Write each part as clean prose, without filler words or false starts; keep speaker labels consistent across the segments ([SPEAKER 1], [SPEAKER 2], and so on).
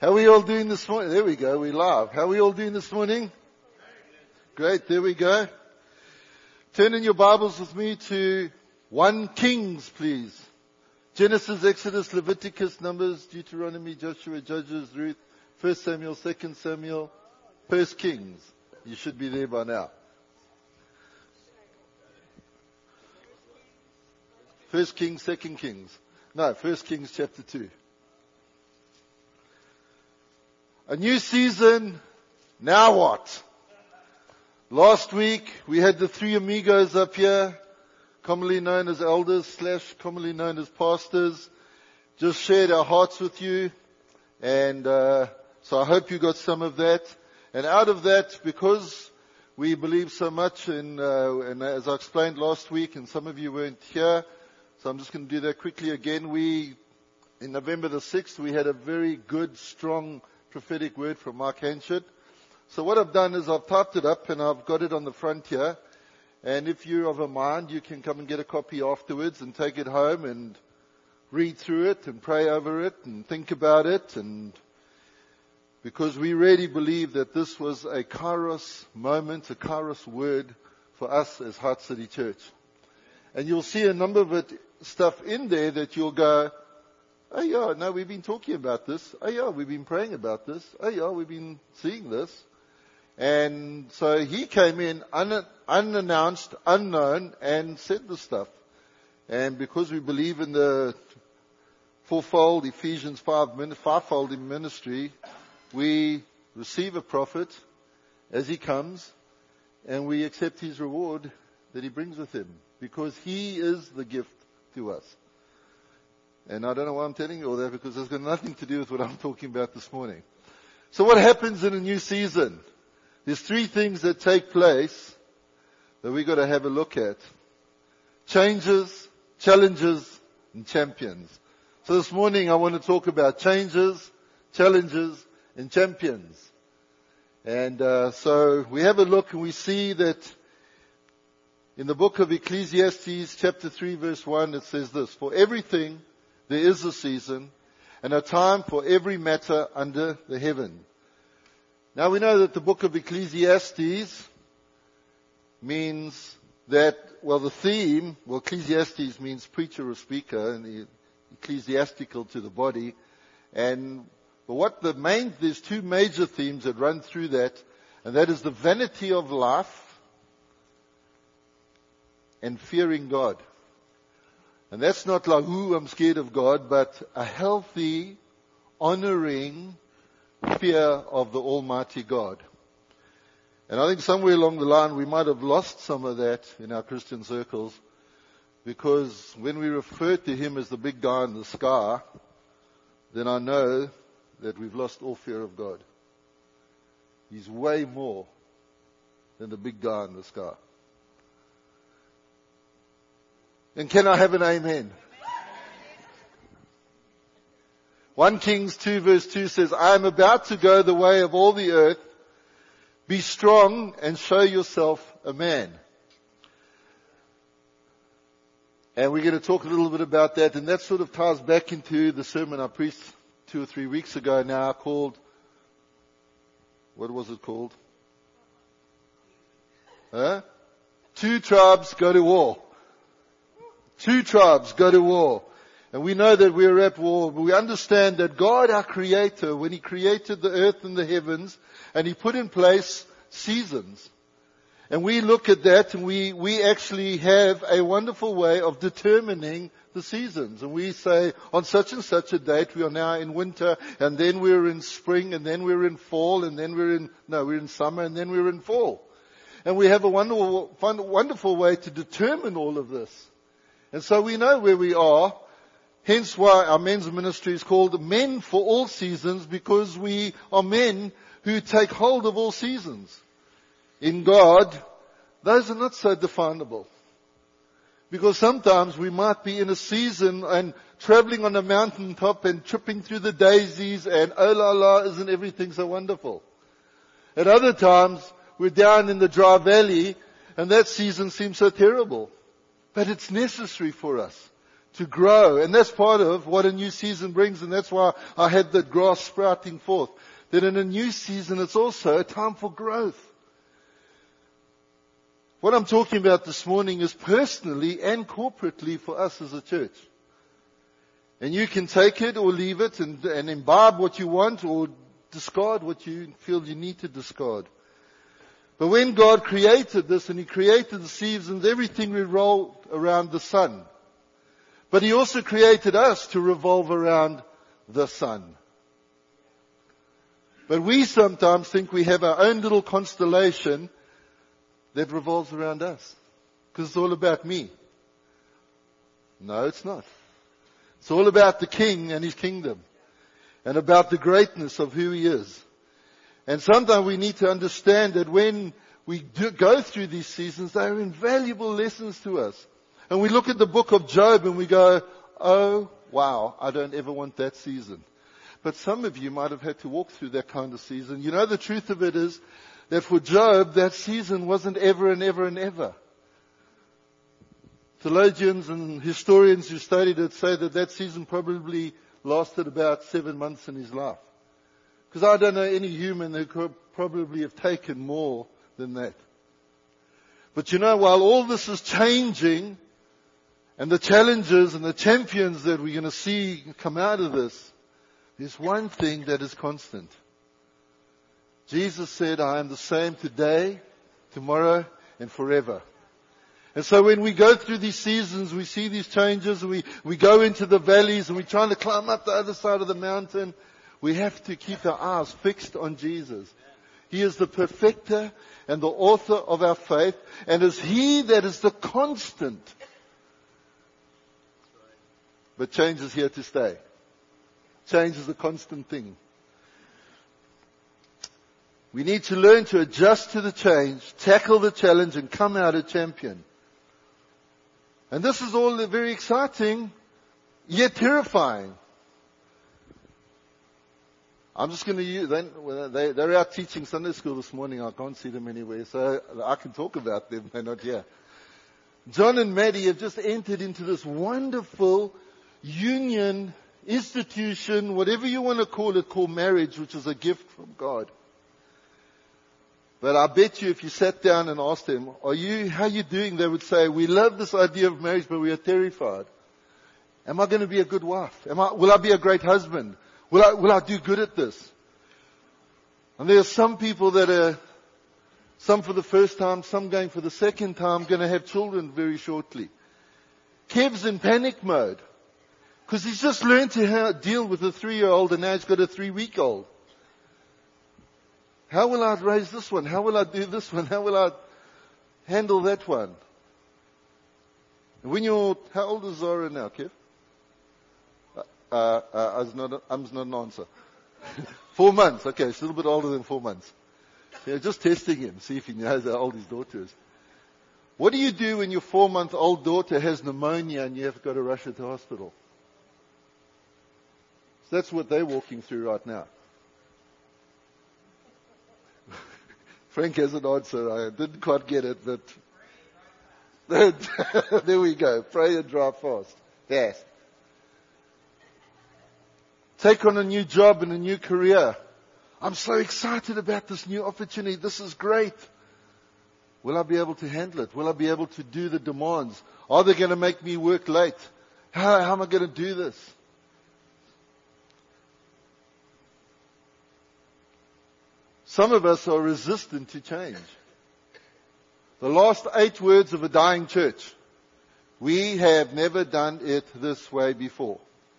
[SPEAKER 1] How are we all doing this morning? There we go, we're live. How are we all doing this morning? Great, there we go. Turn in your Bibles with me to 1 Kings, please. Genesis, Exodus, Leviticus, Numbers, Deuteronomy, Joshua, Judges, Ruth, 1 Samuel, 2 Samuel, 1 Kings. You should be there by now. 1 Kings, 2 Kings. No, 1 Kings chapter 2. A new season, now what? Last week we had the three amigos up here, commonly known as elders / commonly known as pastors, just shared our hearts with you, and so I hope you got some of that. And out of that, because we believe so much in, and as I explained last week, and some of you weren't here, so I'm just going to do that quickly again. In November the 6th, we had a very good, strong prophetic word from Mark Hanchett. So what I've done is I've typed it up and I've got it on the front here. And if you're of a mind, you can come and get a copy afterwards and take it home and read through it and pray over it and think about it. And because we really believe that this was a Kairos moment, a Kairos word for us as Heart City Church. And you'll see a number of stuff in there that you'll go, oh yeah, no, we've been talking about this. Oh yeah, we've been praying about this. Oh yeah, we've been seeing this. And so he came in unannounced, unknown, and said the stuff. And because we believe in the fourfold Ephesians 5-fold ministry, we receive a prophet as he comes, and we accept his reward that he brings with him, because he is the gift to us. And I don't know why I'm telling you all that, because it's got nothing to do with what I'm talking about this morning. So what happens in a new season? There's three things that take place that we've got to have a look at. Changes, challenges, and champions. So this morning I want to talk about changes, challenges, and champions. And so we have a look and we see that in the book of Ecclesiastes chapter 3 verse 1 it says this: for everything there is a season and a time for every matter under the heaven. Now we know that the book of Ecclesiastes means that, the theme, Ecclesiastes means preacher or speaker, and the ecclesiastical to the body. But there's two major themes that run through that, and that is the vanity of life and fearing God. And that's not like, I'm scared of God, but a healthy, honoring fear of the Almighty God. And I think somewhere along the line we might have lost some of that in our Christian circles, because when we refer to him as the big guy in the sky, then I know that we've lost all fear of God. He's way more than the big guy in the sky. And can I have an amen? 1 Kings 2 verse 2 says, I am about to go the way of all the earth. Be strong and show yourself a man. And we're going to talk a little bit about that, and that sort of ties back into the sermon I preached 2 or 3 weeks ago now called, what was it called? Two tribes go to war. Two tribes go to war. And we know that we're at war, but we understand that God, our Creator, when He created the earth and the heavens, and He put in place seasons. And we look at that and we actually have a wonderful way of determining the seasons. And we say, on such and such a date, we are now in winter, and then we're in spring, and then we're in fall, and then we're in summer, and then we're in fall. And we have a wonderful way to determine all of this. And so we know where we are. Hence why our men's ministry is called Men for All Seasons, because we are men who take hold of all seasons. In God, those are not so definable. Because sometimes we might be in a season and traveling on a mountaintop and tripping through the daisies and oh la la, isn't everything so wonderful? At other times, we're down in the dry valley and that season seems so terrible. But it's necessary for us to grow. And that's part of what a new season brings. And that's why I had that grass sprouting forth. That in a new season, it's also a time for growth. What I'm talking about this morning is personally and corporately for us as a church. And you can take it or leave it and imbibe what you want or discard what you feel you need to discard. But when God created this and He created the seasons, everything revolved around the sun. But He also created us to revolve around the sun. But we sometimes think we have our own little constellation that revolves around us. Because it's all about me. No, it's not. It's all about the King and His kingdom. And about the greatness of who He is. And sometimes we need to understand that when we go through these seasons, they are invaluable lessons to us. And we look at the book of Job and we go, oh, wow, I don't ever want that season. But some of you might have had to walk through that kind of season. You know, the truth of it is that for Job, that season wasn't ever and ever and ever. Theologians and historians who studied it say that that season probably lasted about 7 months in his life. Because I don't know any human who could probably have taken more than that. But you know, while all this is changing, and the challenges and the champions that we're going to see come out of this, there's one thing that is constant. Jesus said, I am the same today, tomorrow, and forever. And so when we go through these seasons, we see these changes, we go into the valleys and we're trying to climb up the other side of the mountain, we have to keep our eyes fixed on Jesus. He is the perfecter and the author of our faith, and is He that is the constant. But change is here to stay. Change is a constant thing. We need to learn to adjust to the change, tackle the challenge, and come out a champion. And this is all very exciting, yet terrifying. I'm just going to use, they're out teaching Sunday school this morning. I can't see them anywhere, so I can talk about them. They're not here. John and Maddie have just entered into this wonderful union, institution, whatever you want to call it, called marriage, which is a gift from God. But I bet you if you sat down and asked them, how are you doing? They would say, we love this idea of marriage, but we are terrified. Am I going to be a good wife? Will I be a great husband? Will I do good at this? And there are some people that are, some for the first time, some going for the second time, going to have children very shortly. Kev's in panic mode. Because he's just learned to deal with a 3-year-old and now he's got a 3-week-old. How will I raise this one? How will I do this one? How will I handle that one? How old is Zara now, Kev? I'm not an answer. 4 months. Okay, it's a little bit older than 4 months. Yeah, just testing him, see if he knows how old his daughter is. What do you do when your 4-month-old daughter has pneumonia and you have to go to rush her to hospital? So that's what they're walking through right now. Frank has an answer. I didn't quite get it, but there we go. Pray and drive fast. Fast. Take on a new job and a new career. I'm so excited about this new opportunity. This is great. Will I be able to handle it? Will I be able to do the demands? Are they going to make me work late? How am I going to do this? Some of us are resistant to change. The last 8 words of a dying church. We have never done it this way before.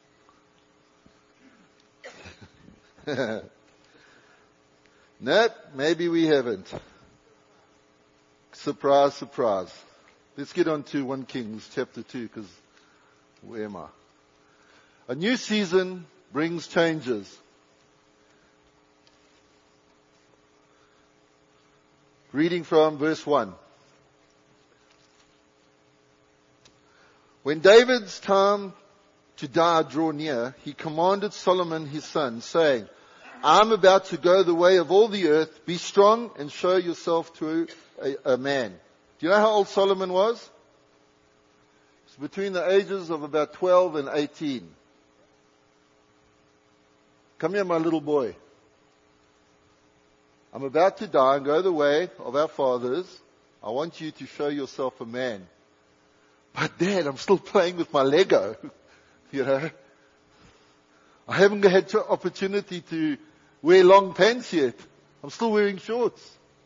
[SPEAKER 1] No, maybe we haven't. Surprise, surprise. Let's get on to 1 Kings chapter 2, because where am I? A new season brings changes. Reading from verse 1. When David's time to die drew near, he commanded Solomon his son, saying, I am about to go the way of all the earth. Be strong and show yourself to a man. Do you know how old Solomon was? It's between the ages of about 12 and 18. Come here, my little boy. I'm about to die and go the way of our fathers. I want you to show yourself a man. But Dad, I'm still playing with my Lego. You know, I haven't had opportunity to wear long pants yet. I'm still wearing shorts.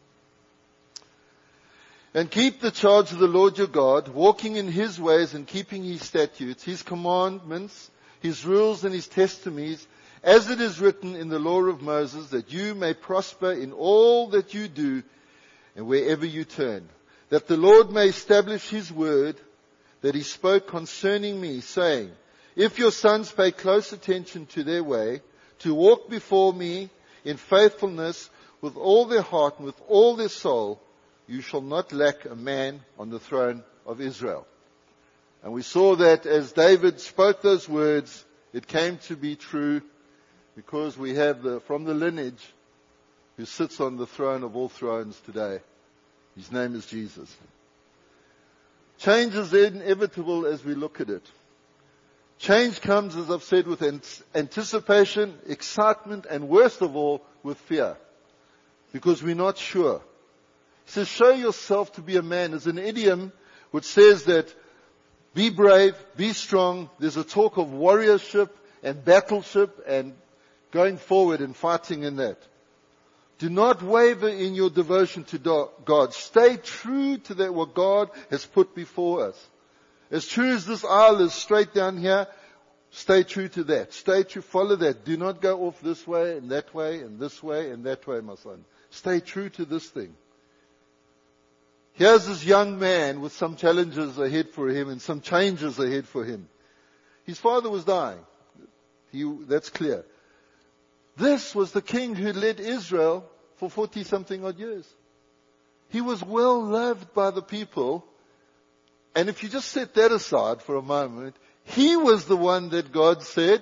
[SPEAKER 1] And keep the charge of the Lord your God, walking in His ways and keeping His statutes, His commandments, His rules and His testimonies, as it is written in the law of Moses, that you may prosper in all that you do and wherever you turn. That the Lord may establish His word that He spoke concerning me, saying, if your sons pay close attention to their way, to walk before me in faithfulness with all their heart and with all their soul, you shall not lack a man on the throne of Israel. And we saw that as David spoke those words, it came to be true because we have from the lineage who sits on the throne of all thrones today. His name is Jesus. Change is inevitable as we look at it. Change comes, as I've said, with anticipation, excitement, and worst of all, with fear. Because we're not sure. He says, show yourself to be a man. There's an idiom which says that be brave, be strong. There's a talk of warriorship and battleship and going forward and fighting in that. Do not waver in your devotion to God. Stay true to that what God has put before us. As true as this aisle is straight down here, stay true to that. Stay true, follow that. Do not go off this way and that way and this way and that way, my son. Stay true to this thing. Here's this young man with some challenges ahead for him and some changes ahead for him. His father was dying. That's clear. This was the king who led Israel for 40-something odd years. He was well loved by the people. And if you just set that aside for a moment, he was the one that God said,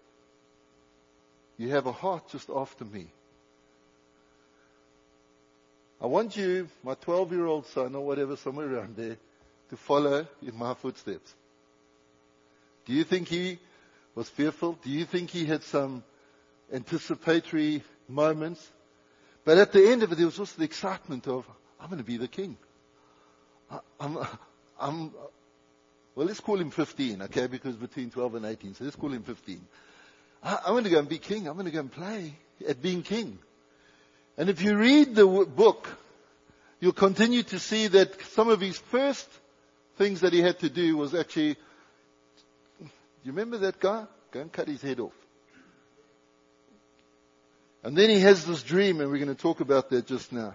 [SPEAKER 1] you have a heart just after me. I want you, my 12-year-old son or whatever, somewhere around there, to follow in my footsteps. Do you think he was fearful? Do you think he had some anticipatory moments? But at the end of it, there was also the excitement of, I'm going to be the king. Well, let's call him 15, okay, because between 12 and 18, so let's call him 15. I'm going to go and be king. I'm going to go and play at being king. And if you read the book, you'll continue to see that some of his first things that he had to do was actually, do you remember that guy? Go and cut his head off. And then he has this dream, and we're going to talk about that just now.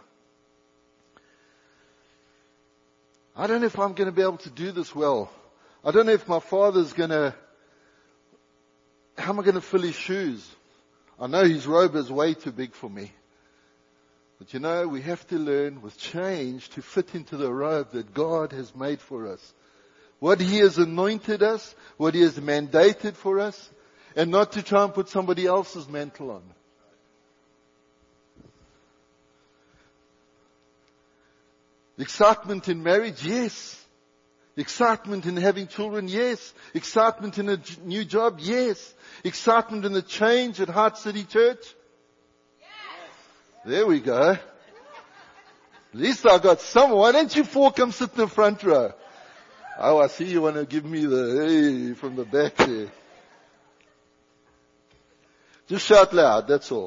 [SPEAKER 1] I don't know if I'm going to be able to do this well. I don't know if my father's how am I going to fill his shoes? I know his robe is way too big for me. But you know, we have to learn with change to fit into the robe that God has made for us. What He has anointed us, what He has mandated for us, and not to try and put somebody else's mantle on. Excitement in marriage, yes. Excitement in having children, yes. Excitement in a new job, yes. Excitement in the change at Heart City Church. There we go. At least I got someone. Why don't you four come sit in the front row? Oh, I see you want to give me the hey from the back there. Just shout loud, that's all.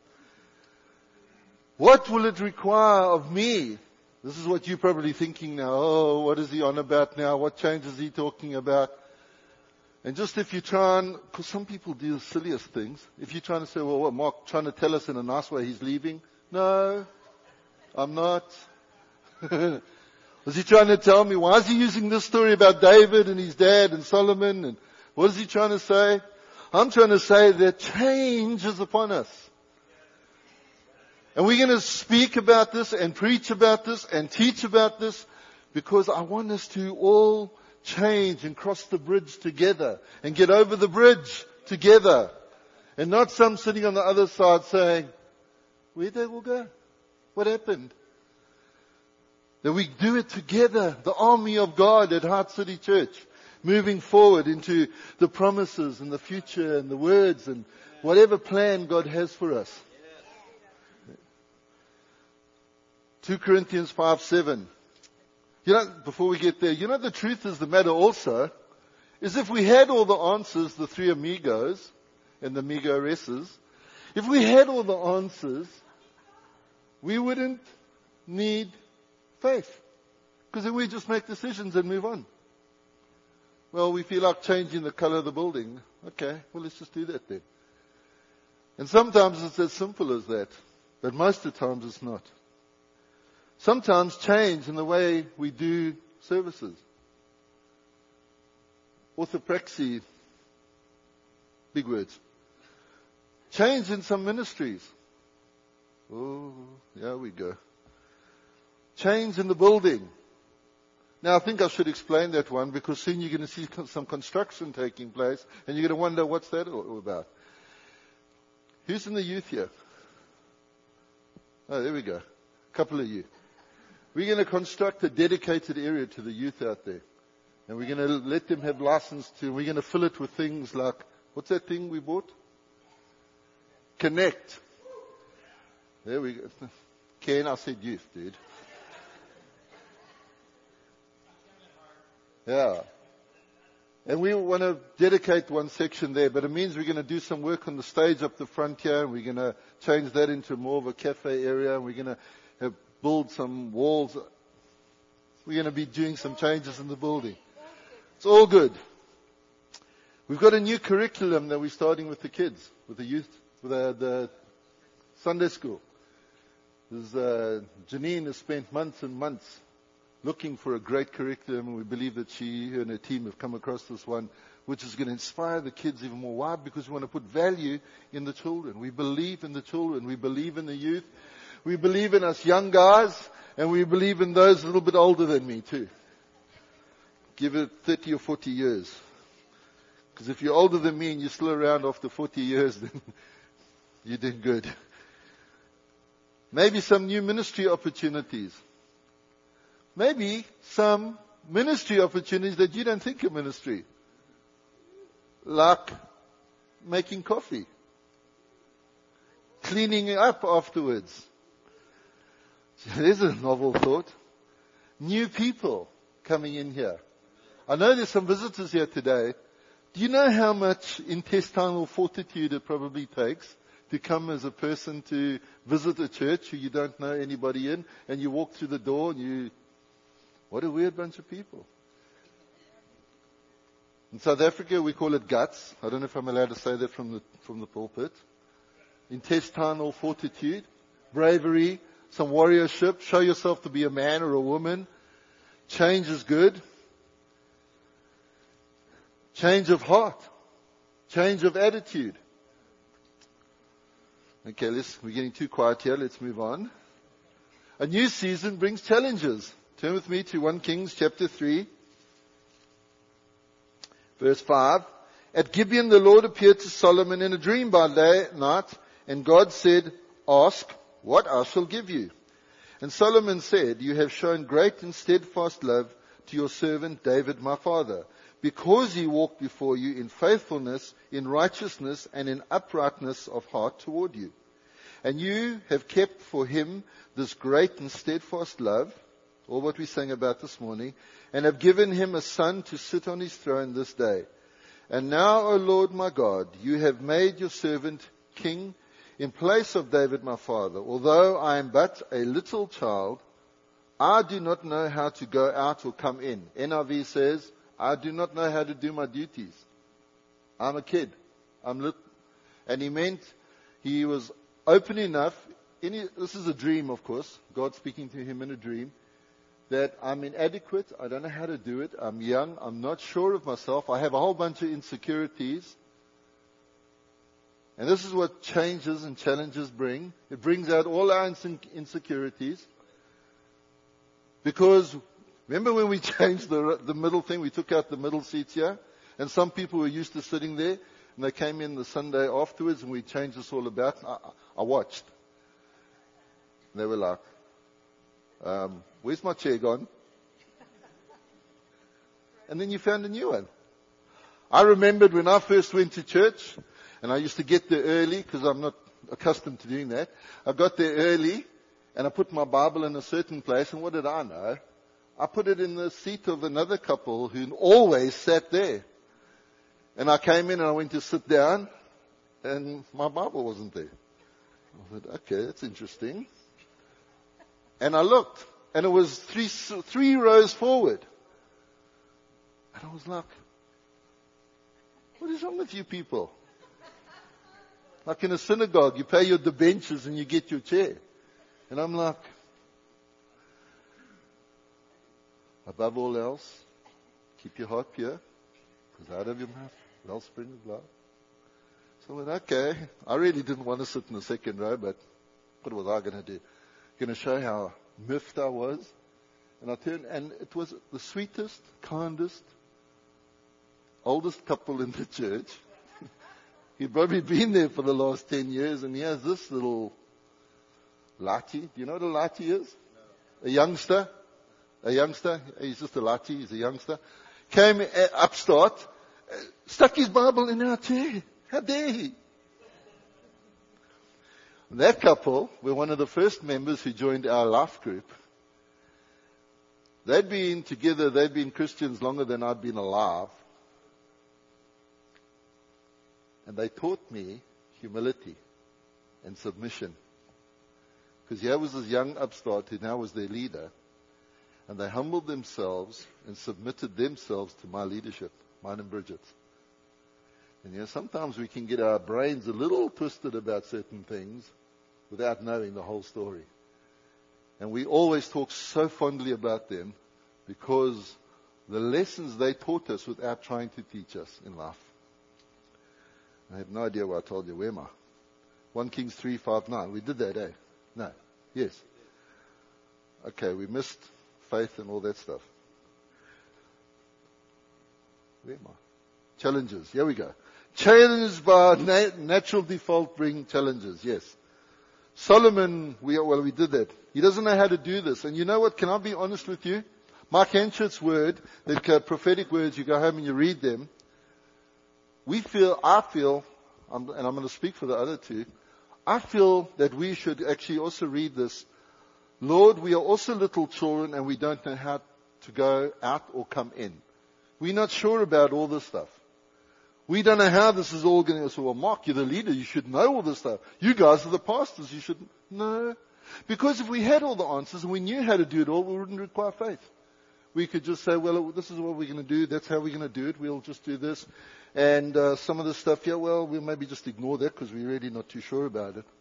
[SPEAKER 1] What will it require of me? This is what you're probably thinking now. Oh, what is he on about now? What change is he talking about? And just if you try and, because some people do the silliest things. If you're trying to say, well, what, Mark trying to tell us in a nice way he's leaving? No, I'm not. Was he trying to tell me, why is he using this story about David and his dad and Solomon? And what is he trying to say? I'm trying to say that change is upon us. And we're going to speak about this and preach about this and teach about this because I want us to all change and cross the bridge together and get over the bridge together. And not some sitting on the other side saying, where'd they all go? What happened? That we do it together, the army of God at Heart City Church. moving forward into the promises and the future and the words and whatever plan God has for us. 2 Corinthians 5:7. Before we get there, the truth is the matter also is if we had all the answers, the three amigos and the amigoresses, if we had all the answers, we wouldn't need faith. Because then we just make decisions and move on. Well, we feel like changing the color of the building. Okay, well, let's just do that then. And sometimes it's as simple as that. But most of the times it's not. Sometimes change in the way we do services. Orthopraxy, big words. Change in some ministries. Oh, here we go. Change in the building. Now I think I should explain that one because soon you're going to see some construction taking place and you're going to wonder what's that all about. Who's in the youth here? Oh, there we go. A couple of you. We're going to construct a dedicated area to the youth out there. And we're going to let them have license to, we're going to fill it with things like, what's that thing we bought? Connect. There we go. Ken, I said youth, dude. Yeah. And we want to dedicate one section there, but it means we're going to do some work on the stage up the front here, and we're going to change that into more of a cafe area, and we're going to build some walls. We're going to be doing some changes in the building. It's all good. We've got a new curriculum that we're starting with the kids, with the youth, with the Sunday school. Janine has spent months and months looking for a great curriculum, and we believe that she and her team have come across this one, which is going to inspire the kids even more. Why? Because we want to put value in the children. We believe in the children. We believe in the youth. We believe in us young guys, and we believe in those a little bit older than me too. Give it 30 or 40 years. Because if you're older than me and you're still around after 40 years, then you're doing good. Maybe some new ministry opportunities. Maybe some ministry opportunities that you don't think are ministry. Like making coffee. Cleaning up afterwards. There's a novel thought. New people coming in here. I know there's some visitors here today. Do you know how much intestinal fortitude it probably takes to come as a person to visit a church who you don't know anybody in, and you walk through the door and what a weird bunch of people. In South Africa we call it guts. I don't know if I'm allowed to say that from the pulpit. Intestinal fortitude, bravery, some warriorship, show yourself to be a man or a woman. Change is good. Change of heart. Change of attitude. Okay, we're getting too quiet here. Let's move on. A new season brings challenges. Turn with me to 1 Kings chapter 3, verse 5. At Gibeon the Lord appeared to Solomon in a dream by night, and God said, "Ask what I shall give you." And Solomon said, "You have shown great and steadfast love to your servant David my father, because he walked before you in faithfulness, in righteousness, and in uprightness of heart toward you. And you have kept for him this great and steadfast love," or what we sang about this morning, "and have given him a son to sit on his throne this day. And now, O Lord my God, you have made your servant king in place of David my father. Although I am but a little child, I do not know how to go out or come in." NIV says, "I do not know how to do my duties. I'm a kid. I'm little." And he meant he was open enough. This is a dream, of course. God speaking to him in a dream. That I'm inadequate. I don't know how to do it. I'm young. I'm not sure of myself. I have a whole bunch of insecurities. And this is what changes and challenges bring. It brings out all our insecurities. Because remember when we changed the middle thing, we took out the middle seats here, and some people were used to sitting there, and they came in the Sunday afterwards, and we changed this all about. I watched. They were like, "Where's my chair gone?" and then you found a new one. I remembered when I first went to church, and I used to get there early because I'm not accustomed to doing that. I got there early, and I put my Bible in a certain place, and what did I know? I put it in the seat of another couple who always sat there. And I came in and I went to sit down, and my Bible wasn't there. I thought, okay, that's interesting. And I looked, and it was three rows forward. And I was like, what is wrong with you people? Like in a synagogue, you pay your debentures and you get your chair. And I'm like, above all else, keep your heart pure, because out of your mouth, wellspring of life. So I went, okay. I really didn't want to sit in the second row, but what was I going to do? Going to show how miffed I was. And I turned, and it was the sweetest, kindest, oldest couple in the church. He'd probably been there for the last 10 years, and he has this little latte. Do you know what a latte is? No. A youngster. He's just a latte. He's a youngster. Came upstart, stuck his Bible in our chair. How dare he? That couple were one of the first members who joined our life group. They'd been together, they'd been Christians longer than I'd been alive. And they taught me humility and submission. Because here was this young upstart who now was their leader. And they humbled themselves and submitted themselves to my leadership, mine and Bridget's. And sometimes we can get our brains a little twisted about certain things without knowing the whole story. And we always talk so fondly about them because the lessons they taught us without trying to teach us in life. I have no idea what I told you. Where am I? 1 Kings 3:5-9. We did that, eh? No. Yes. Okay, we missed faith and all that stuff. Where am I? Challenges. Here we go. Challenged by natural default bring challenges. Yes. Solomon, we did that. He doesn't know how to do this. And you know what? Can I be honest with you? Mark Henschel's word, the prophetic words, you go home and you read them. I feel, and I'm going to speak for the other two, I feel that we should actually also read this. Lord, we are also little children and we don't know how to go out or come in. We're not sure about all this stuff. We don't know how this is all going to go. So, well, Mark, you're the leader. You should know all this stuff. You guys are the pastors. You should know. Because if we had all the answers and we knew how to do it all, we wouldn't require faith. We could just say, well, this is what we're going to do. That's how we're going to do it. We'll just do this. And some of the stuff, we'll maybe just ignore that because we're really not too sure about it.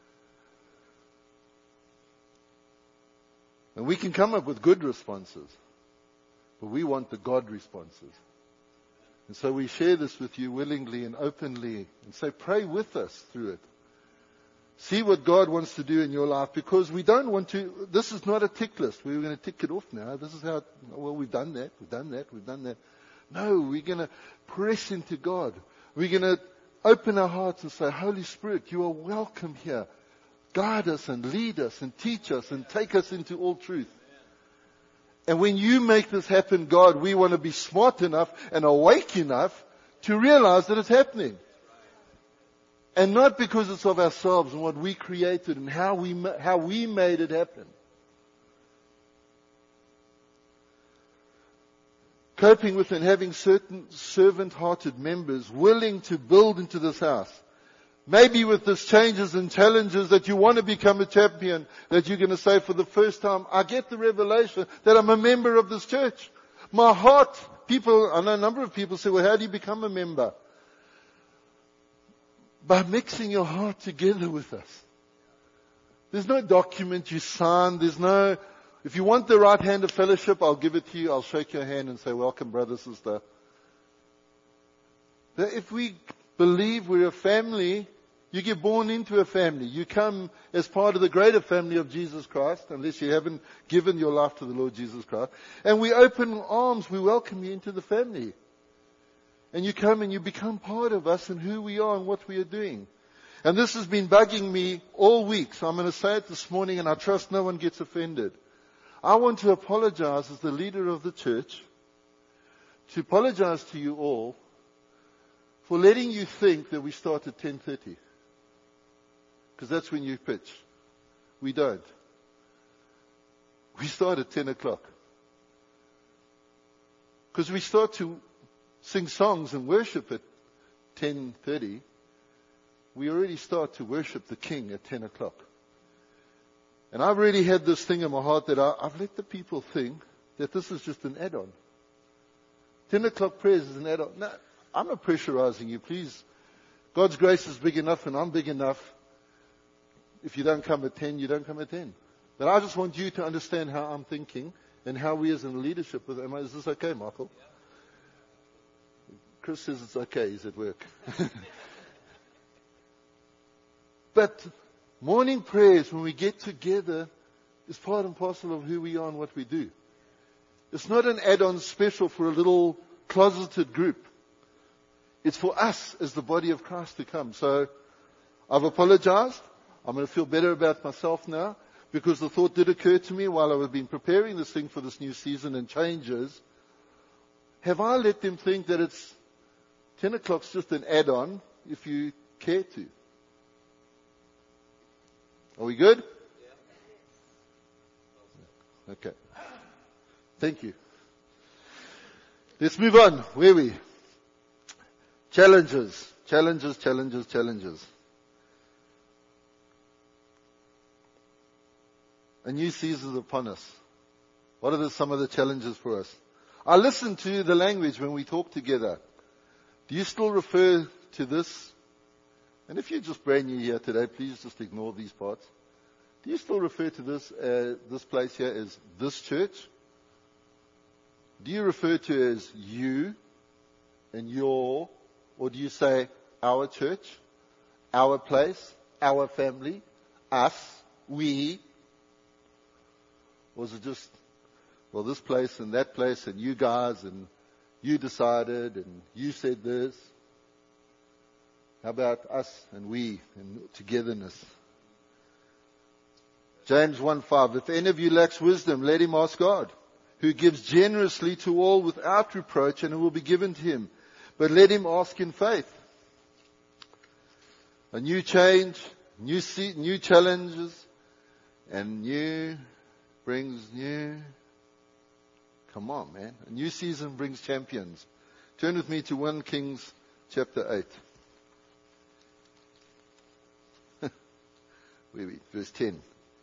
[SPEAKER 1] And we can come up with good responses. But we want the God responses. And so we share this with you willingly and openly and say, pray with us through it. See what God wants to do in your life because we don't want to, this is not a tick list. We're going to tick it off now. This is how, we've done that, we've done that, we've done that. No, we're going to press into God. We're going to open our hearts and say, Holy Spirit, you are welcome here. Guide us and lead us and teach us and take us into all truth. And when you make this happen, God, we want to be smart enough and awake enough to realize that it's happening. And not because it's of ourselves and what we created and how we made it happen. Coping with and having certain servant-hearted members willing to build into this house. Maybe with this changes and challenges that you want to become a champion, that you're going to say for the first time, I get the revelation that I'm a member of this church. My heart, I know a number of people say, well, how do you become a member? By mixing your heart together with us. There's no document you sign. If you want the right hand of fellowship, I'll give it to you. I'll shake your hand and say, welcome, brother, sister. If we believe we're a family, you get born into a family. You come as part of the greater family of Jesus Christ, unless you haven't given your life to the Lord Jesus Christ. And we open arms, we welcome you into the family. And you come and you become part of us and who we are and what we are doing. And this has been bugging me all week, so I'm going to say it this morning and I trust no one gets offended. I want to apologize as the leader of the church to apologize to you all for letting you think that we start at 10:30. Because that's when you pitch. We don't. We start at 10 o'clock. Because we start to sing songs and worship at 10:30. We already start to worship the King at 10 o'clock. And I've already had this thing in my heart that I've let the people think that this is just an add-on. 10 o'clock prayers is an add-on. No, I'm not pressurizing you, please. God's grace is big enough and I'm big enough. If you don't come at 10, you don't come at 10. But I just want you to understand how I'm thinking and how we as in leadership with. Is this okay, Michael? Chris says it's okay. He's at work. But morning prayers, when we get together, is part and parcel of who we are and what we do. It's not an add-on special for a little closeted group. It's for us as the body of Christ to come. So I've apologized. I'm going to feel better about myself now, because the thought did occur to me while I was been preparing this thing for this new season and changes. Have I let them think that it's 10 o'clock's just an add-on if you care to? Are we good? Okay. Thank you. Let's move on. Where are we? Challenges. A new season is upon us. What are some of the challenges for us? I listen to the language when we talk together. Do you still refer to this? And if you're just brand new here today, please just ignore these parts. Do you still refer to this place here as this church? Do you refer to it as you and your, or do you say our church, our place, our family, us, we? Or is it just, well, this place and that place and you guys and you decided and you said this? How about us and we and togetherness? James 1:5, if any of you lacks wisdom, let him ask God, who gives generously to all without reproach, and it will be given to him. But let him ask in faith. A new change, new challenges, and new brings new. Come on, man. A new season brings champions. Turn with me to 1 Kings chapter 8. Where are we? Verse 10.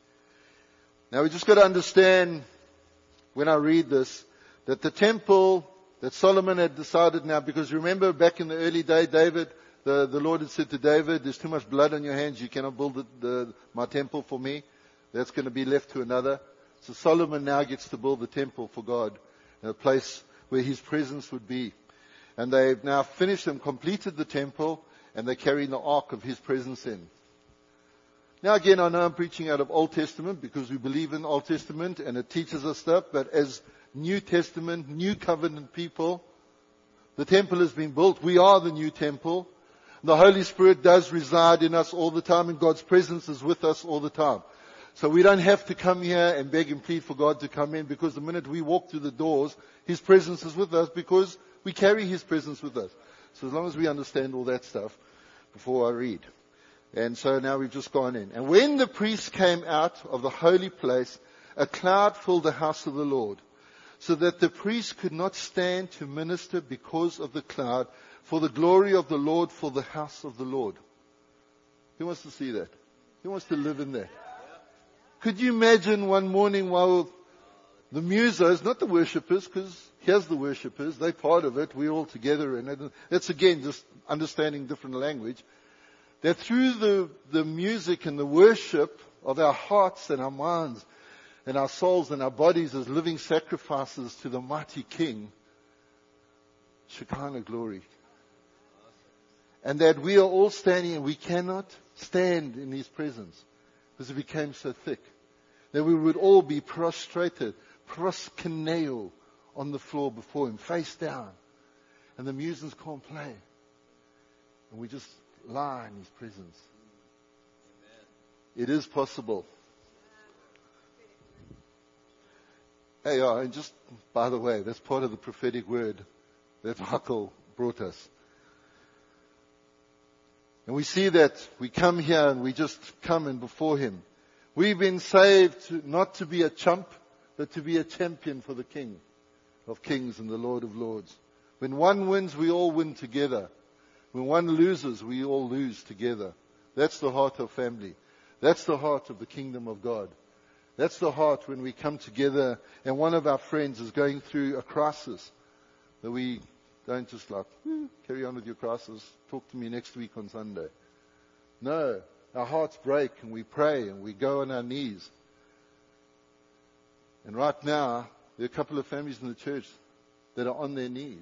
[SPEAKER 1] Now we just got to understand, when I read this, that the temple that Solomon had decided now, because remember back in the early day, David, the Lord had said to David, there's too much blood on your hands, you cannot build my temple for me. That's going to be left to another. So Solomon now gets to build the temple for God, a place where his presence would be. And they've now finished and completed the temple, and they're carrying the ark of his presence in. Now again, I know I'm preaching out of Old Testament because we believe in Old Testament and it teaches us stuff, but as New Testament, New Covenant people, the temple has been built. We are the new temple. The Holy Spirit does reside in us all the time, and God's presence is with us all the time. So we don't have to come here and beg and plead for God to come in, because the minute we walk through the doors, His presence is with us because we carry His presence with us. So as long as we understand all that stuff before I read. And so now we've just gone in. And when the priests came out of the holy place, a cloud filled the house of the Lord, so that the priests could not stand to minister because of the cloud, for the glory of the Lord, for the house of the Lord. Who wants to see that? Who wants to live in that? Could you imagine one morning while the musos, not the worshippers, because here's the worshippers, they're part of it, we're all together in it. That's again just understanding different language. That through the music and the worship of our hearts and our minds and our souls and our bodies as living sacrifices to the mighty King, Shekinah glory. And that we are all standing, and we cannot stand in His presence because it became so thick. That we would all be prostrated, proskuneo, on the floor before Him, face down. And the musicians can't play. And we just lie in His presence. Amen. It is possible. Hey, and just by the way, that's part of the prophetic word that Michael brought us. And we see that we come here and we just come and before Him. We've been saved not to be a chump, but to be a champion for the King of Kings and the Lord of Lords. When one wins, we all win together. When one loses, we all lose together. That's the heart of family. That's the heart of the kingdom of God. That's the heart when we come together and one of our friends is going through a crisis, that we don't just like, carry on with your crisis, talk to me next week on Sunday. No, our hearts break and we pray and we go on our knees. And right now, there are a couple of families in the church that are on their knees.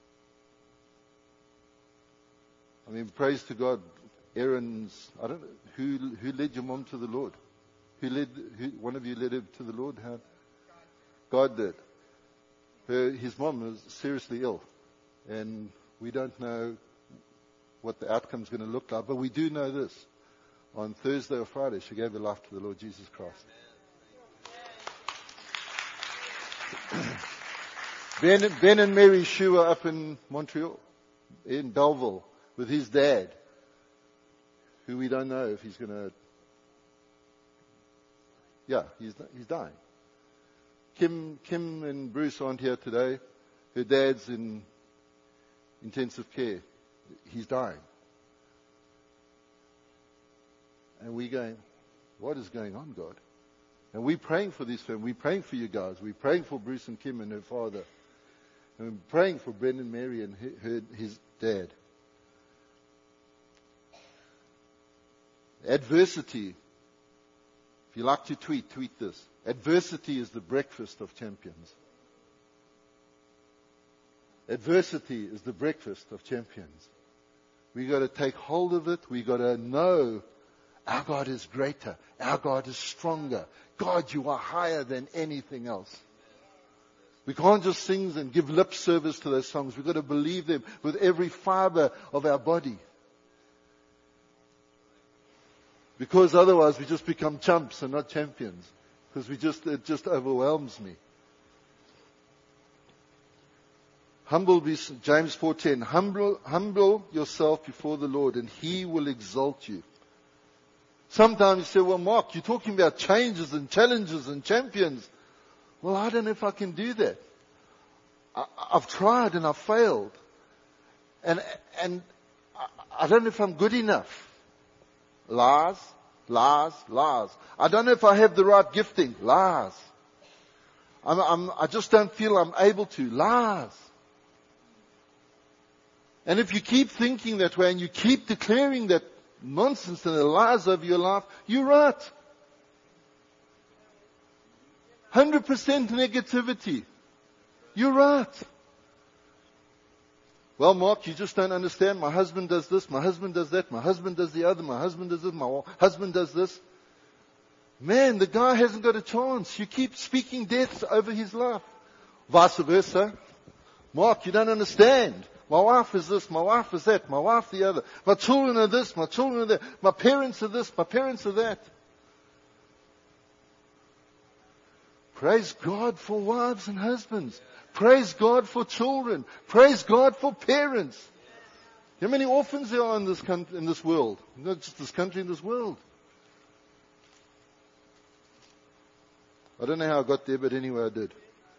[SPEAKER 1] I mean, praise to God. Aaron's, I don't know, who led your mom to the Lord? One of you led her to the Lord? How? God did. His mom was seriously ill. And we don't know what the outcome's going to look like. But we do know this. On Thursday or Friday, she gave her life to the Lord Jesus Christ. Ben and Mary Shue are up in Montreal, in Belleville, with his dad, who we don't know if he's going to... Yeah, he's dying. Kim and Bruce aren't here today. Her dad's in intensive care. He's dying. And we're going, what is going on, God? And we're praying for this family. We're praying for you guys. We're praying for Bruce and Kim and her father. And we're praying for Brendan, Mary, and his dad. Adversity. If you like to tweet this. Adversity is the breakfast of champions. Adversity is the breakfast of champions. We got to take hold of it. We got to know our God is greater. Our God is stronger. God, you are higher than anything else. We can't just sing and give lip service to those songs. We've got to believe them with every fiber of our body. Because otherwise we just become chumps and not champions. Because it just overwhelms me. James 4:10, humble yourself before the Lord and He will exalt you. Sometimes you say, well, Mark, you're talking about changes and challenges and champions. Well, I don't know if I can do that. I've tried and I've failed. And I don't know if I'm good enough. Lies. I don't know if I have the right gifting. Lies. I just don't feel I'm able to. Lies. And if you keep thinking that way and you keep declaring that nonsense and the lies over your life, you're right. 100% negativity. You're right. Well, Mark, you just don't understand. My husband does this, my husband does that, my husband does the other, my husband does this, my husband does this. Man, the guy hasn't got a chance. You keep speaking death over his life. Vice versa. Mark, you don't understand. My wife is this, my wife is that, my wife the other. My children are this, my children are that. My parents are this, my parents are that. Praise God for wives and husbands. Praise God for children. Praise God for parents. How many orphans there are in this world? Not just this country, in this world. I don't know how I got there, but anyway I did.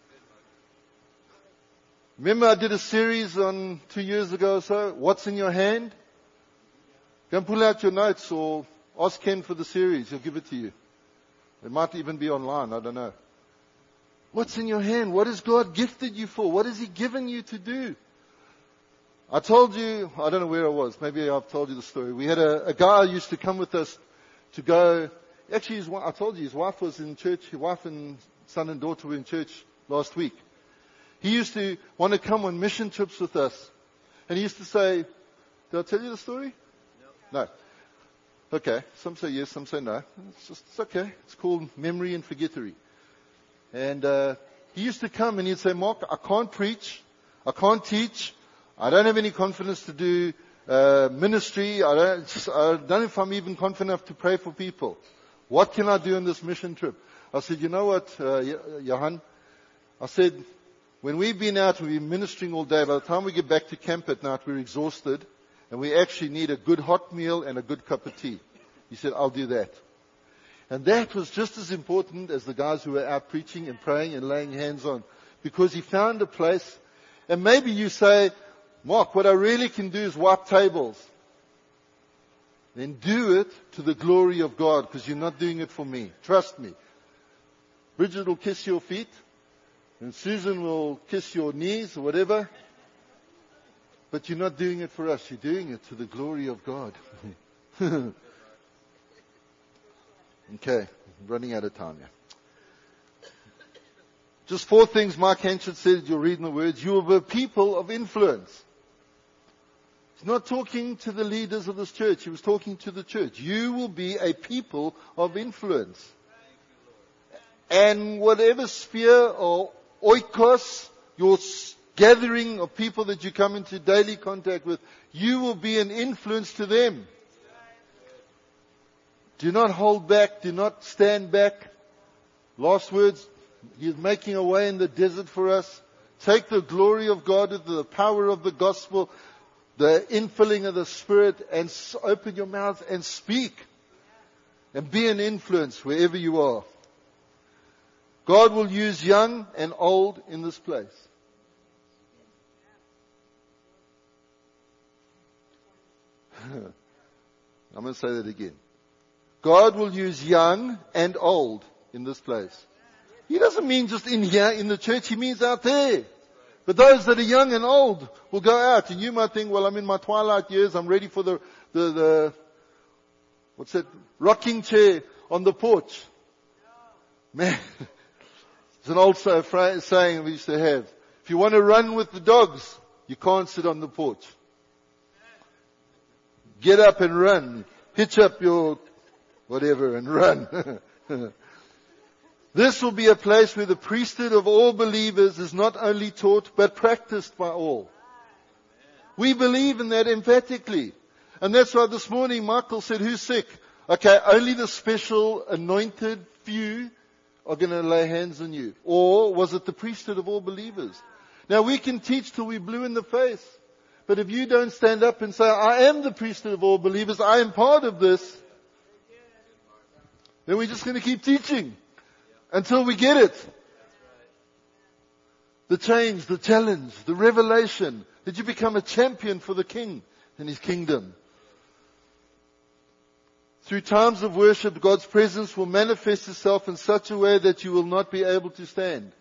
[SPEAKER 1] Remember I did a series on 2 years ago or so, What's in Your Hand? Go and pull out your notes or ask Ken for the series. He'll give it to you. It might even be online. I don't know. What's in your hand? What has God gifted you for? What has He given you to do? I told you, I don't know where I was. Maybe I've told you the story. We had a guy who used to come with us to go. Actually, I told you his wife was in church. His wife and son and daughter were in church last week. He used to want to come on mission trips with us. And he used to say, did I tell you the story? No. Okay. Some say yes, some say no. It's okay. It's called memory and forgettery. And he used to come and he'd say, Mark, I can't preach. I can't teach. I don't have any confidence to do ministry. I don't know if I'm even confident enough to pray for people. What can I do on this mission trip? I said, you know what, Johan? I said, when we've been out and we've been ministering all day, by the time we get back to camp at night, we're exhausted and we actually need a good hot meal and a good cup of tea. He said, I'll do that. And that was just as important as the guys who were out preaching and praying and laying hands on, because he found a place. And maybe you say, Mark, what I really can do is wipe tables. Then do it to the glory of God, because you're not doing it for me. Trust me. Bridget will kiss your feet, and Susan will kiss your knees or whatever. But you're not doing it for us. You're doing it to the glory of God. Okay, I'm running out of time here. Just 4 things Mark Henschel said, you'll read in the words. You are a people of influence. He's not talking to the leaders of this church. He was talking to the church. You will be a people of influence. And whatever sphere or oikos, your gathering of people that you come into daily contact with, you will be an influence to them. Do not hold back. Do not stand back. Last words. He's making a way in the desert for us. Take the glory of God with the power of the gospel, the infilling of the Spirit, and open your mouth and speak. And be an influence wherever you are. God will use young and old in this place. I'm going to say that again. God will use young and old in this place. He doesn't mean just in here in the church. He means out there. But those that are young and old will go out. And you might think, well, I'm in my twilight years. I'm ready for the what's that? Rocking chair on the porch. Man, it's an old saying we used to have. If you want to run with the dogs, you can't sit on the porch. Get up and run. Hitch up your whatever and run. This will be a place where the priesthood of all believers is not only taught but practiced by all. We believe in that emphatically. And that's why this morning Michael said, who's sick? Okay, only the special anointed few are going to lay hands on you. Or was it the priesthood of all believers? Now we can teach till we're blue in the face. But if you don't stand up and say, I am the priesthood of all believers, I am part of this, then we're just going to keep teaching until we get it. The change, the challenge, the revelation, that you become a champion for the King and His kingdom. Through times of worship, God's presence will manifest itself in such a way that you will not be able to stand.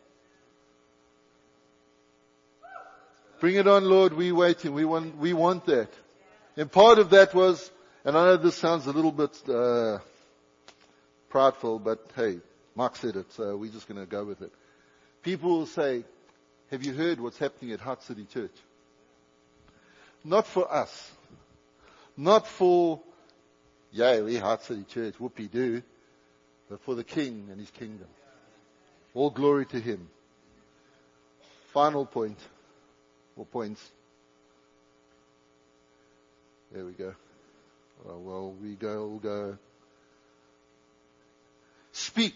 [SPEAKER 1] Bring it on, Lord. We're waiting. We want that. And part of that was, and I know this sounds a little bit prideful, but hey, Mark said it, so we're just going to go with it. People will say, have you heard what's happening at Heart City Church? Not for us. Not for, we Heart City Church, whoopee-doo. But for the King and His kingdom. All glory to Him. Final point. Or points. There we go. Well, we'll go. Speak.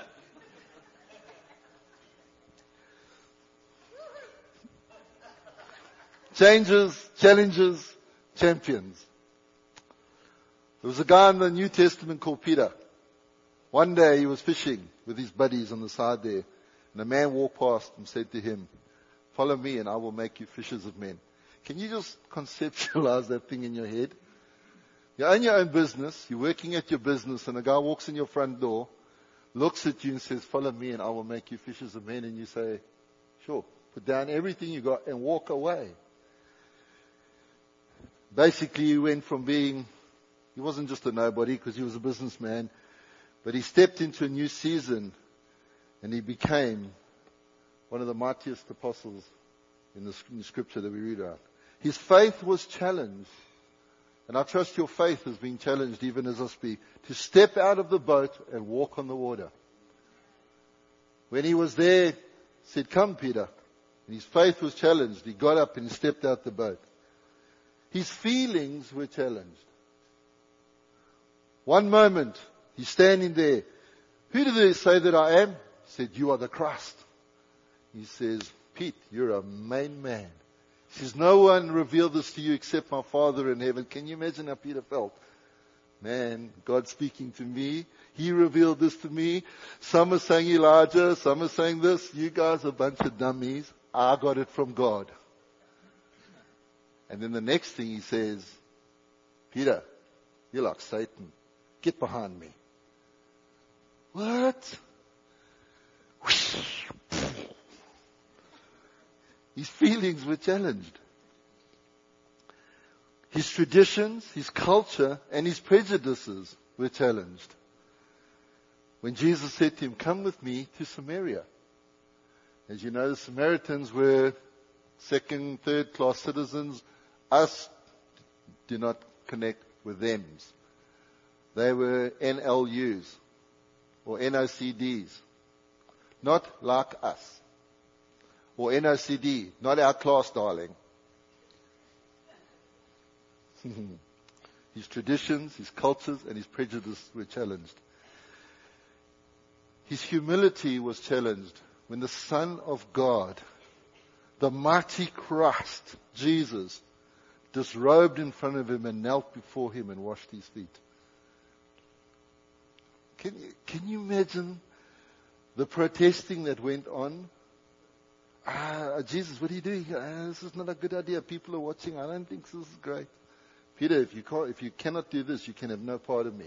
[SPEAKER 1] Changes, challenges, champions. There was a guy in the New Testament called Peter. One day he was fishing with his buddies on the side there, and a man walked past and said to him, follow me and I will make you fishers of men. Can you just conceptualize that thing in your head? You own your own business, you're working at your business, and a guy walks in your front door, looks at you and says, follow me and I will make you fishers of men. And you say, sure, put down everything you got and walk away. Basically, he went from being, he wasn't just a nobody because he was a businessman, but he stepped into a new season and he became one of the mightiest apostles in the scripture that we read about. His faith was challenged. And I trust your faith is being challenged even as I speak. To step out of the boat and walk on the water. When he was there, he said, come Peter. And his faith was challenged. He got up and he stepped out the boat. His feelings were challenged. One moment, he's standing there. Who did they say that I am? He said, you are the Christ. He says, Pete, you're a main man. He says, no one revealed this to you except my Father in heaven. Can you imagine how Peter felt? Man, God speaking to me. He revealed this to me. Some are saying Elijah. Some are saying this. You guys are a bunch of dummies. I got it from God. And then the next thing he says, Peter, you're like Satan. Get behind me. What? His feelings were challenged. His traditions, his culture, and his prejudices were challenged. When Jesus said to him, come with me to Samaria. As you know, the Samaritans were second, third class citizens. Us do not connect with them. They were NLUs or NOCDs. Not like us. Or NOCD, not our class, darling. His traditions, his cultures, and his prejudice were challenged. His humility was challenged when the Son of God, the mighty Christ, Jesus, disrobed in front of him and knelt before him and washed his feet. Can you imagine the protesting that went on? Jesus, what are you doing? This is not a good idea. People are watching. I don't think this is great. Peter, if you cannot do this, you can have no part of me.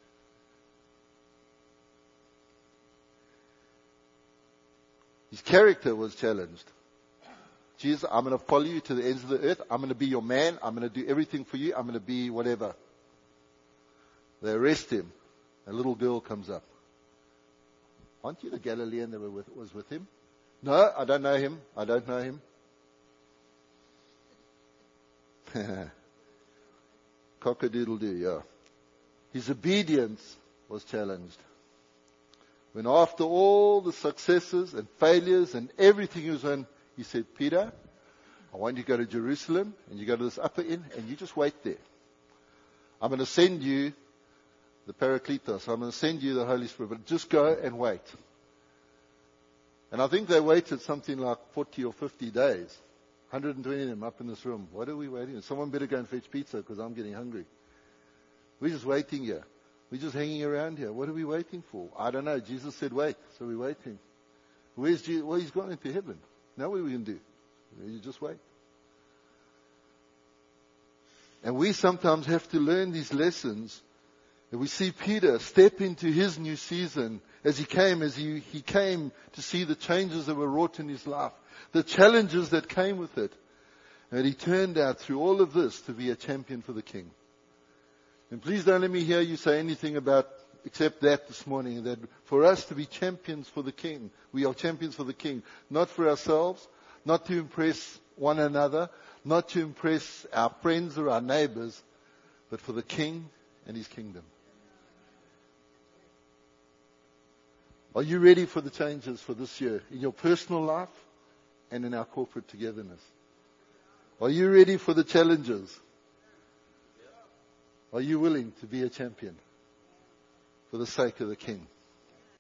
[SPEAKER 1] His character was challenged. Jesus, I'm going to follow you to the ends of the earth. I'm going to be your man. I'm going to do everything for you. I'm going to be whatever. They arrest him. A little girl comes up. Aren't you the Galilean that was with him? No, I don't know him. I don't know him. Cock-a-doodle-doo, yeah. His obedience was challenged. When after all the successes and failures and everything he was on, he said, Peter, I want you to go to Jerusalem and you go to this upper inn and you just wait there. I'm going to send you the Paracletos. I'm going to send you the Holy Spirit, but just go and wait. And I think they waited something like 40 or 50 days. 120 of them up in this room. What are we waiting for? Someone better go and fetch pizza because I'm getting hungry. We're just waiting here. We're just hanging around here. What are we waiting for? I don't know. Jesus said wait, so we're waiting. Where's Jesus? Well, he's gone into heaven. Now what are we going to do? You just wait. And we sometimes have to learn these lessons. And we see Peter step into his new season as he came to see the changes that were wrought in his life, the challenges that came with it. And he turned out through all of this to be a champion for the King. And please don't let me hear you say anything except that this morning, that for us to be champions for the King, we are champions for the King, not for ourselves, not to impress one another, not to impress our friends or our neighbors, but for the King and his kingdom. Are you ready for the changes for this year in your personal life and in our corporate togetherness? Are you ready for the challenges? Are you willing to be a champion for the sake of the King?